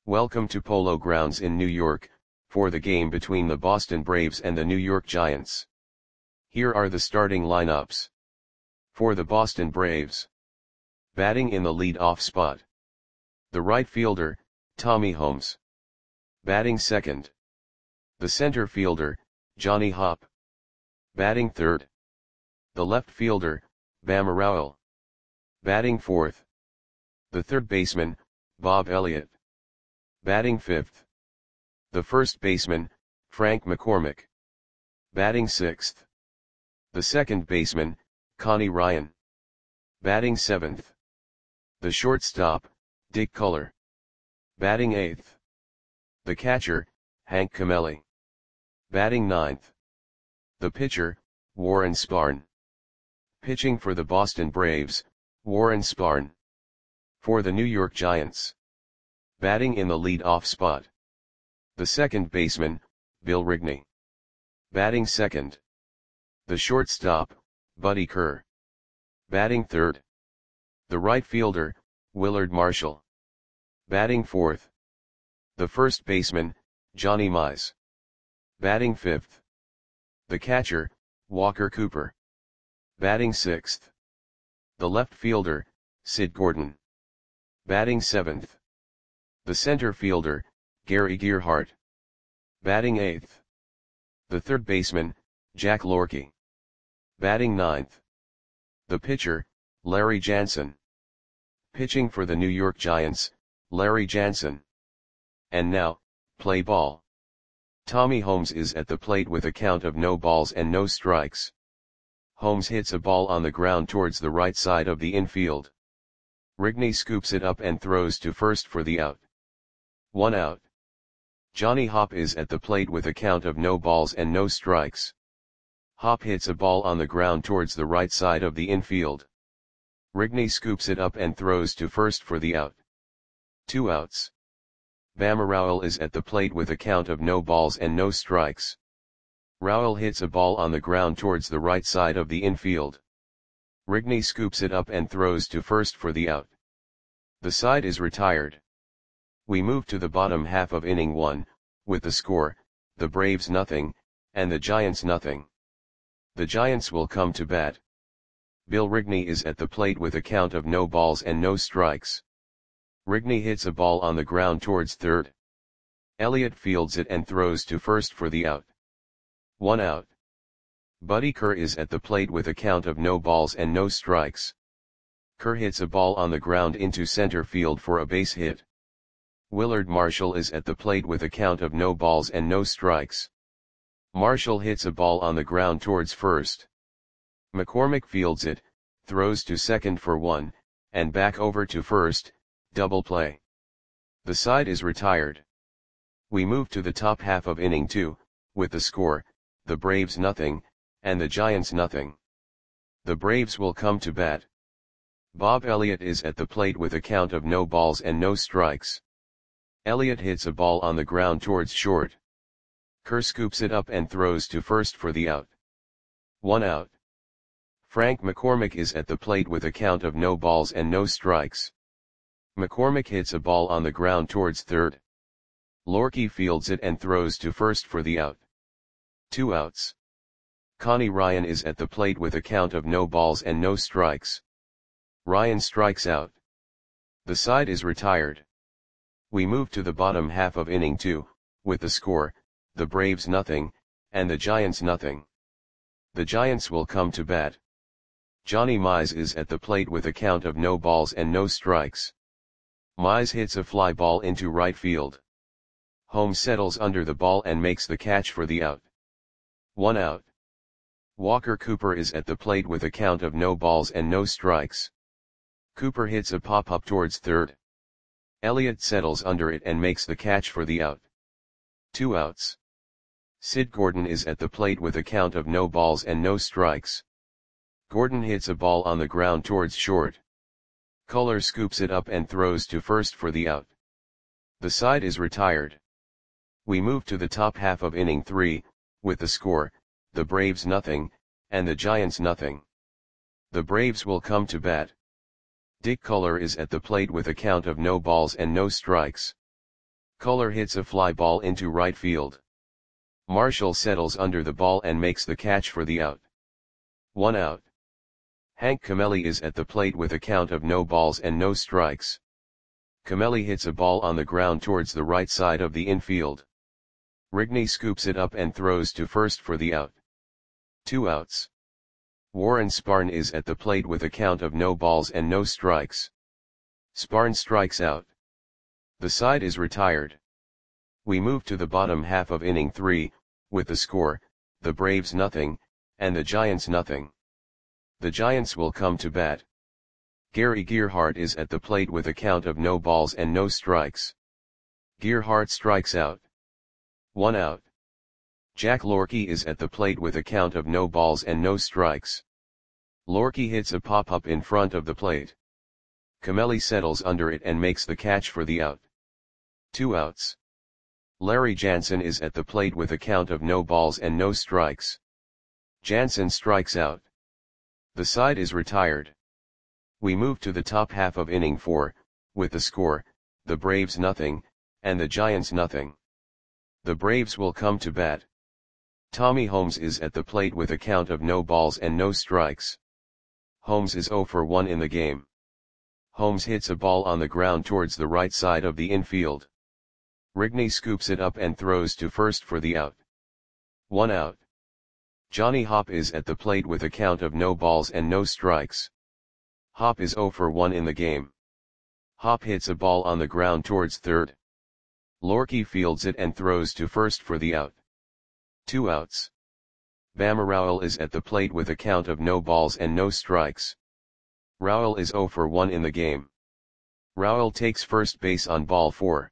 Welcome to Polo Grounds in New York, for the game between the Boston Braves and the New York Giants. Here are the starting lineups. For the Boston Braves. Batting in the lead-off spot. The right fielder, Tommy Holmes. Batting second. The center fielder, Johnny Hopp. Batting third. The left fielder, Bama Rowell. Batting fourth. The third baseman, Bob Elliott. Batting fifth. The first baseman, Frank McCormick. Batting sixth. The second baseman, Connie Ryan. Batting seventh. The shortstop, Dick Culler. Batting eighth. The catcher, Hank Camelli. Batting ninth. The pitcher, Warren Spahn. Pitching for the Boston Braves, Warren Spahn. For the New York Giants. Batting in the lead-off spot. The second baseman, Bill Rigney. Batting second. The shortstop, Buddy Kerr. Batting third. The right fielder, Willard Marshall. Batting fourth. The first baseman, Johnny Mize. Batting fifth. The catcher, Walker Cooper. Batting sixth. The left fielder, Sid Gordon. Batting seventh. The center fielder, Gary Gearhart. Batting eighth. The third baseman, Jack Lorky. Batting ninth. The pitcher, Larry Jansen. Pitching for the New York Giants, Larry Jansen. And now, play ball. Tommy Holmes is at the plate with a count of no balls and no strikes. Holmes hits a ball on the ground towards the right side of the infield. Rigney scoops it up and throws to first for the out. 1 out. Johnny Hopp is at the plate with a count of no balls and no strikes. Hopp hits a ball on the ground towards the right side of the infield. Rigney scoops it up and throws to first for the out. 2 outs. Bama Rowell is at the plate with a count of no balls and no strikes. Rowell hits a ball on the ground towards the right side of the infield. Rigney scoops it up and throws to first for the out. The side is retired. We move to the bottom half of inning 1, with the score, the Braves nothing, and the Giants nothing. The Giants will come to bat. Bill Rigney is at the plate with a count of no balls and no strikes. Rigney hits a ball on the ground towards third. Elliott fields it and throws to first for the out. 1 out. Buddy Kerr is at the plate with a count of no balls and no strikes. Kerr hits a ball on the ground into center field for a base hit. Willard Marshall is at the plate with a count of no balls and no strikes. Marshall hits a ball on the ground towards first. McCormick fields it, throws to second for 1, and back over to first, double play. The side is retired. We move to the top half of inning 2, with the score, the Braves nothing, and the Giants nothing. The Braves will come to bat. Bob Elliott is at the plate with a count of no balls and no strikes. Elliott hits a ball on the ground towards short. Kerr scoops it up and throws to first for the out. 1 out. Frank McCormick is at the plate with a count of no balls and no strikes. McCormick hits a ball on the ground towards third. Lorky fields it and throws to first for the out. 2 outs. Connie Ryan is at the plate with a count of no balls and no strikes. Ryan strikes out. The side is retired. We move to the bottom half of inning 2, with the score, the Braves nothing, and the Giants nothing. The Giants will come to bat. Johnny Mize is at the plate with a count of no balls and no strikes. Mize hits a fly ball into right field. Holmes settles under the ball and makes the catch for the out. 1 out. Walker Cooper is at the plate with a count of no balls and no strikes. Cooper hits a pop-up towards third. Elliott settles under it and makes the catch for the out. 2 outs. Sid Gordon is at the plate with a count of no balls and no strikes. Gordon hits a ball on the ground towards short. Culler scoops it up and throws to first for the out. The side is retired. We move to the top half of inning 3, with the score, the Braves nothing, and the Giants nothing. The Braves will come to bat. Dick Culler is at the plate with a count of no balls and no strikes. Culler hits a fly ball into right field. Marshall settles under the ball and makes the catch for the out. 1 out. Hank Camelli is at the plate with a count of no balls and no strikes. Camelli hits a ball on the ground towards the right side of the infield. Rigney scoops it up and throws to first for the out. 2 outs. Warren Sparn is at the plate with a count of no balls and no strikes. Sparn strikes out. The side is retired. We move to the bottom half of inning 3, with the score, the Braves nothing, and the Giants nothing. The Giants will come to bat. Gary Gearhart is at the plate with a count of no balls and no strikes. Gearhart strikes out. 1 out. Jack Lorky is at the plate with a count of no balls and no strikes. Lorky hits a pop-up in front of the plate. Camelli settles under it and makes the catch for the out. 2 outs. Larry Jansen is at the plate with a count of no balls and no strikes. Jansen strikes out. The side is retired. We move to the top half of inning 4, with the score, the Braves nothing, and the Giants nothing. The Braves will come to bat. Tommy Holmes is at the plate with a count of no balls and no strikes. Holmes is 0 for 1 in the game. Holmes hits a ball on the ground towards the right side of the infield. Rigney scoops it up and throws to first for the out. 1 out. Johnny Hopp is at the plate with a count of no balls and no strikes. Hopp is 0 for 1 in the game. Hopp hits a ball on the ground towards third. Lorky fields it and throws to first for the out. 2 outs. Bama Rowell is at the plate with a count of no balls and no strikes. Rowell is 0 for 1 in the game. Rowell takes first base on ball 4.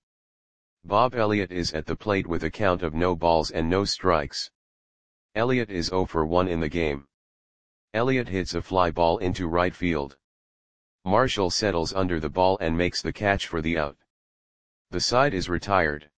Bob Elliott is at the plate with a count of no balls and no strikes. Elliott is 0 for 1 in the game. Elliott hits a fly ball into right field. Marshall settles under the ball and makes the catch for the out. The side is retired.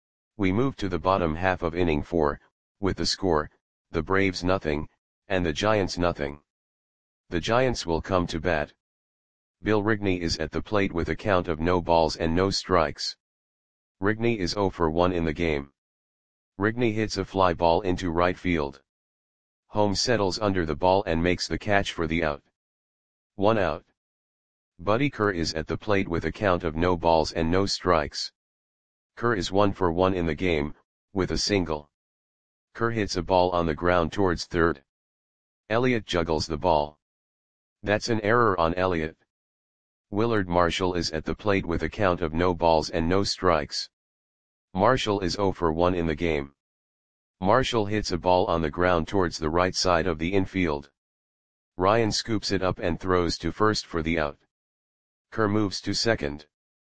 We move to the bottom half of inning 4, with the score, the Braves nothing, and the Giants nothing. The Giants will come to bat. Bill Rigney is at the plate with a count of no balls and no strikes. Rigney is 0 for 1 in the game. Rigney hits a fly ball into right field. Holmes settles under the ball and makes the catch for the out. 1 out. Buddy Kerr is at the plate with a count of no balls and no strikes. Kerr is 1 for 1 in the game, with a single. Kerr hits a ball on the ground towards third. Elliott juggles the ball. That's an error on Elliott. Willard Marshall is at the plate with a count of no balls and no strikes. Marshall is 0 for 1 in the game. Marshall hits a ball on the ground towards the right side of the infield. Ryan scoops it up and throws to first for the out. Kerr moves to second.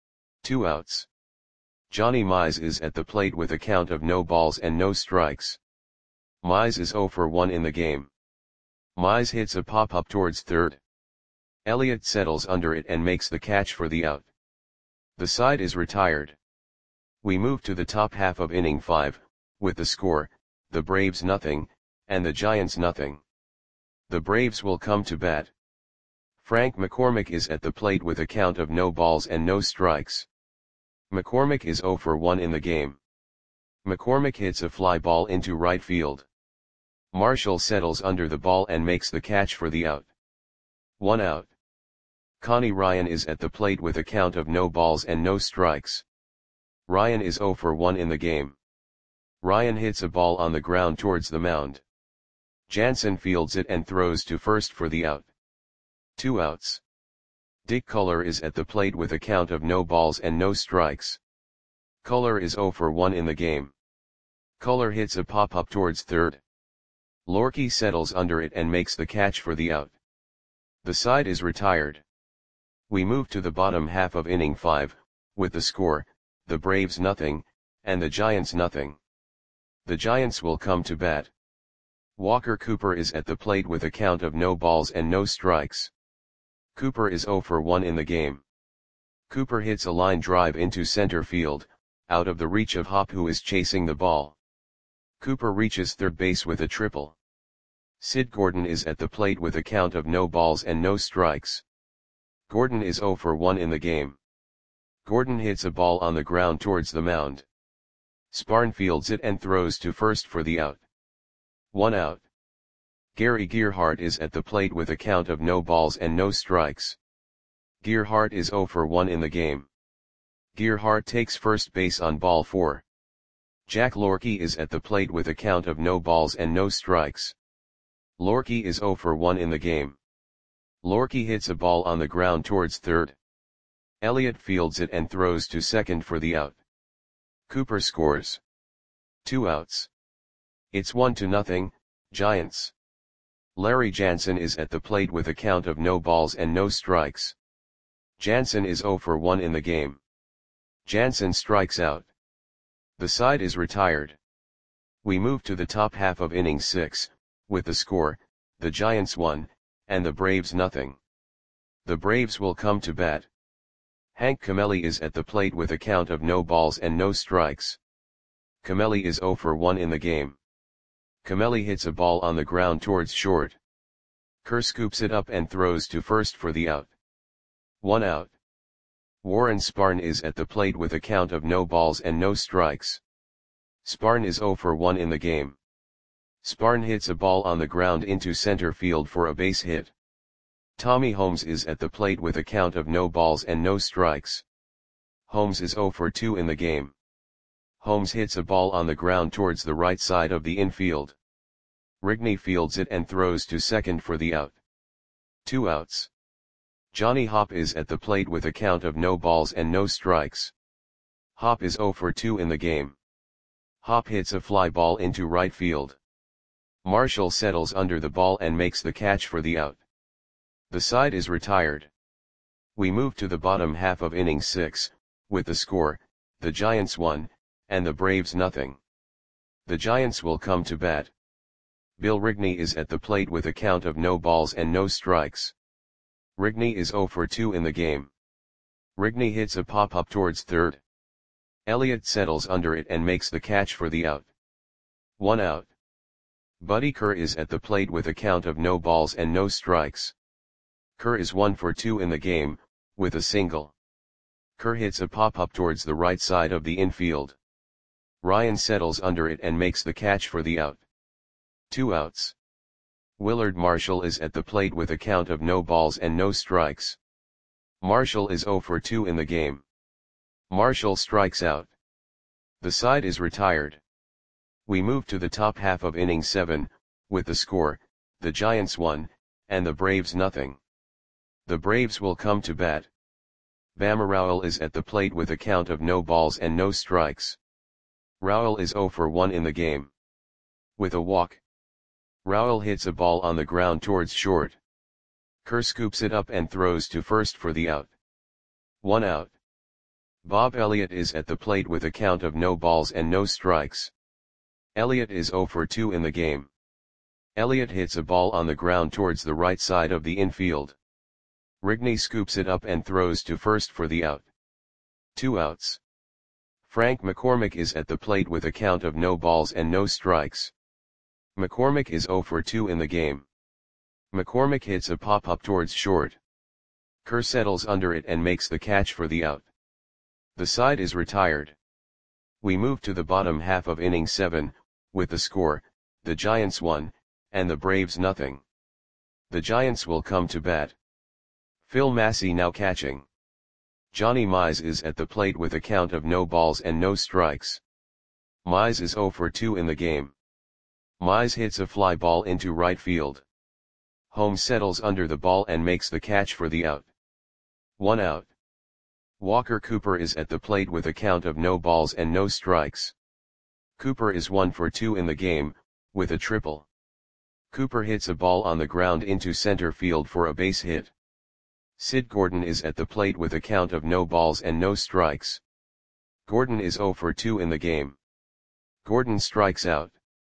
2 outs. Johnny Mize is at the plate with a count of no balls and no strikes. Mize is 0 for 1 in the game. Mize hits a pop-up towards third. Elliott settles under it and makes the catch for the out. The side is retired. We move to the top half of inning 5, with the score, the Braves nothing, and the Giants nothing. The Braves will come to bat. Frank McCormick is at the plate with a count of no balls and no strikes. McCormick is 0 for 1 in the game. McCormick hits a fly ball into right field. Marshall settles under the ball and makes the catch for the out. 1 out. Connie Ryan is at the plate with a count of no balls and no strikes. Ryan is 0 for 1 in the game. Ryan hits a ball on the ground towards the mound. Jansen fields it and throws to first for the out. 2 outs. Dick Culler is at the plate with a count of no balls and no strikes. Culler is 0 for 1 in the game. Culler hits a pop-up towards third. Lorky settles under it and makes the catch for the out. The side is retired. We move to the bottom half of inning 5, with the score, the Braves nothing, and the Giants nothing. The Giants will come to bat. Walker Cooper is at the plate with a count of no balls and no strikes. Cooper is 0 for 1 in the game. Cooper hits a line drive into center field, out of the reach of Hopp, who is chasing the ball. Cooper reaches third base with a triple. Sid Gordon is at the plate with a count of no balls and no strikes. Gordon is 0 for 1 in the game. Gordon hits a ball on the ground towards the mound. Sparn fields it and throws to first for the out. 1 out. Gary Gearhart is at the plate with a count of no balls and no strikes. Gearhart is 0 for 1 in the game. Gearhart takes first base on ball 4. Jack Lorky is at the plate with a count of no balls and no strikes. Lorky is 0 for 1 in the game. Lorky hits a ball on the ground towards third. Elliott fields it and throws to second for the out. Cooper scores. 2 outs. It's 1-0, Giants. Larry Jansen is at the plate with a count of no balls and no strikes. Jansen is 0 for 1 in the game. Jansen strikes out. The side is retired. We move to the top half of inning 6, with the score, the Giants 1, and the Braves 0. The Braves will come to bat. Hank Camelli is at the plate with a count of no balls and no strikes. Camelli is 0 for 1 in the game. Camelli hits a ball on the ground towards short. Kerr scoops it up and throws to first for the out. 1 out. Warren Sparn is at the plate with a count of no balls and no strikes. Sparn is 0 for 1 in the game. Sparn hits a ball on the ground into center field for a base hit. Tommy Holmes is at the plate with a count of no balls and no strikes. Holmes is 0 for 2 in the game. Holmes hits a ball on the ground towards the right side of the infield. Rigney fields it and throws to second for the out. 2 outs. Johnny Hopp is at the plate with a count of no balls and no strikes. Hopp is 0 for 2 in the game. Hopp hits a fly ball into right field. Marshall settles under the ball and makes the catch for the out. The side is retired. We move to the bottom half of inning 6, with the score, the Giants 1, and the Braves 0. The Giants will come to bat. Bill Rigney is at the plate with a count of no balls and no strikes. Rigney is 0 for 2 in the game. Rigney hits a pop-up towards third. Elliott settles under it and makes the catch for the out. 1 out. Buddy Kerr is at the plate with a count of no balls and no strikes. Kerr is 1 for 2 in the game, with a single. Kerr hits a pop-up towards the right side of the infield. Ryan settles under it and makes the catch for the out. 2 outs. Willard Marshall is at the plate with a count of no balls and no strikes. Marshall is 0 for 2 in the game. Marshall strikes out. The side is retired. We move to the top half of inning 7, with the score, the Giants 1, and the Braves 0. The Braves will come to bat. Bama Rowell is at the plate with a count of no balls and no strikes. Rowell is 0 for 1 in the game. With a walk. Rowell hits a ball on the ground towards short. Kerr scoops it up and throws to first for the out. 1 out. Bob Elliott is at the plate with a count of no balls and no strikes. Elliott is 0 for 2 in the game. Elliott hits a ball on the ground towards the right side of the infield. Rigney scoops it up and throws to first for the out. 2 outs. Frank McCormick is at the plate with a count of no balls and no strikes. McCormick is 0 for 2 in the game. McCormick hits a pop-up towards short. Kerr settles under it and makes the catch for the out. The side is retired. We move to the bottom half of inning 7, with the score, the Giants 1, and the Braves 0. The Giants will come to bat. Phil Massey now catching. Johnny Mize is at the plate with a count of no balls and no strikes. Mize is 0 for 2 in the game. Mize hits a fly ball into right field. Holmes settles under the ball and makes the catch for the out. 1 out. Walker Cooper is at the plate with a count of no balls and no strikes. Cooper is 1 for 2 in the game, with a triple. Cooper hits a ball on the ground into center field for a base hit. Sid Gordon is at the plate with a count of no balls and no strikes. Gordon is 0 for 2 in the game. Gordon strikes out.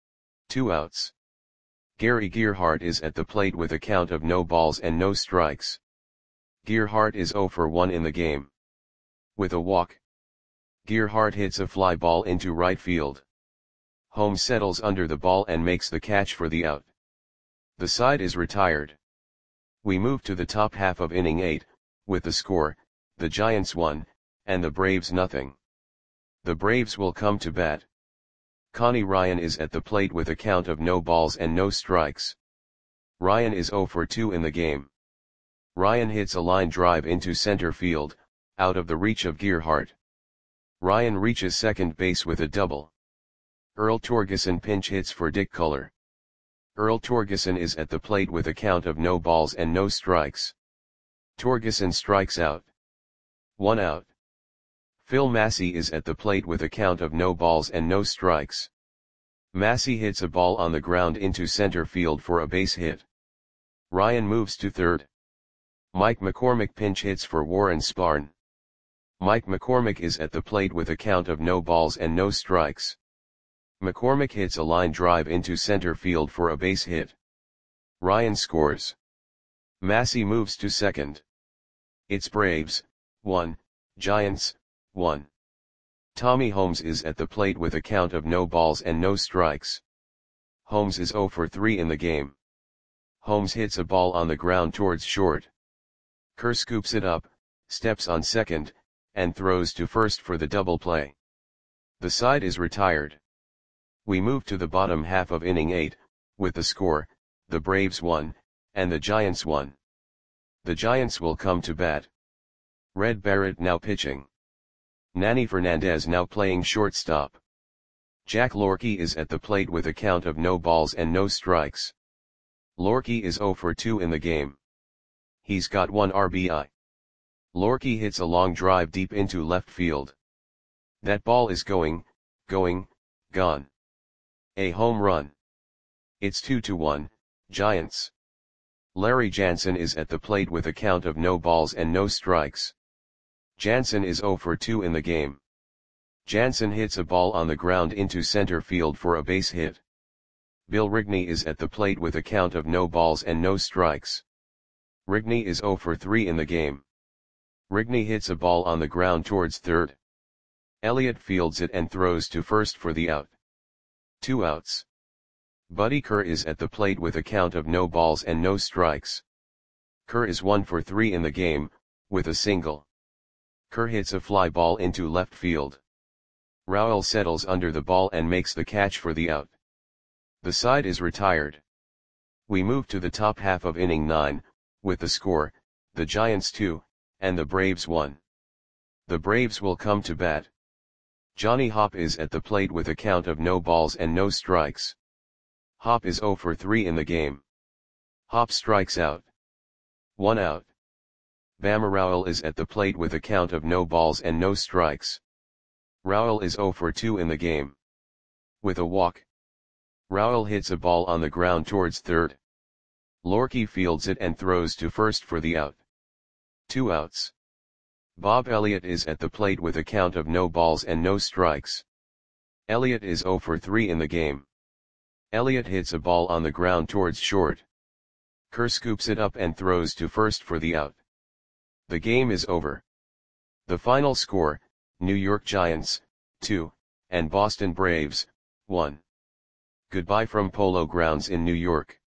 2 outs. Gary Gearhart is at the plate with a count of no balls and no strikes. Gearhart is 0 for 1 in the game. With a walk. Gearhart hits a fly ball into right field. Holmes settles under the ball and makes the catch for the out. The side is retired. We move to the top half of inning 8, with the score, the Giants 1, and the Braves nothing. The Braves will come to bat. Connie Ryan is at the plate with a count of no balls and no strikes. Ryan is 0 for 2 in the game. Ryan hits a line drive into center field, out of the reach of Gerhardt. Ryan reaches second base with a double. Earl Torgeson pinch hits for Dick Culler. Earl Torgeson is at the plate with a count of no balls and no strikes. Torgeson strikes out. 1 out. Phil Massey is at the plate with a count of no balls and no strikes. Massey hits a ball on the ground into center field for a base hit. Ryan moves to third. Mike McCormick pinch hits for Warren Spahn. Mike McCormick is at the plate with a count of no balls and no strikes. McCormick hits a line drive into center field for a base hit. Ryan scores. Massey moves to second. It's Braves, 1, Giants, 1. Tommy Holmes is at the plate with a count of no balls and no strikes. Holmes is 0 for 3 in the game. Holmes hits a ball on the ground towards short. Kerr scoops it up, steps on second, and throws to first for the double play. The side is retired. We move to the bottom half of inning 8, with the score, the Braves 1, and the Giants 1. The Giants will come to bat. Red Barrett now pitching. Nanny Fernandez now playing shortstop. Jack Lorky is at the plate with a count of no balls and no strikes. Lorky is 0 for 2 in the game. He's got 1 RBI. Lorky hits a long drive deep into left field. That ball is going, gone. A home run. It's 2-1, Giants. Larry Jansen is at the plate with a count of no balls and no strikes. Jansen is 0 for 2 in the game. Jansen hits a ball on the ground into center field for a base hit. Bill Rigney is at the plate with a count of no balls and no strikes. Rigney is 0 for 3 in the game. Rigney hits a ball on the ground towards third. Elliott fields it and throws to first for the out. 2 outs. Buddy Kerr is at the plate with a count of no balls and no strikes. Kerr is 1 for 3 in the game, with a single. Kerr hits a fly ball into left field. Rowell settles under the ball and makes the catch for the out. The side is retired. We move to the top half of inning 9, with the score, the Giants 2, and the Braves 1. The Braves will come to bat. Johnny Hopp is at the plate with a count of no balls and no strikes. Hopp is 0 for 3 in the game. Hopp strikes out. 1 out. Bama Rowell is at the plate with a count of no balls and no strikes. Rowell is 0 for 2 in the game. With a walk. Rowell hits a ball on the ground towards third. Lorky fields it and throws to first for the out. 2 outs. Bob Elliott is at the plate with a count of no balls and no strikes. Elliott is 0 for 3 in the game. Elliott hits a ball on the ground towards short. Kerr scoops it up and throws to first for the out. The game is over. The final score, New York Giants, 2, and Boston Braves, 1. Goodbye from Polo Grounds in New York.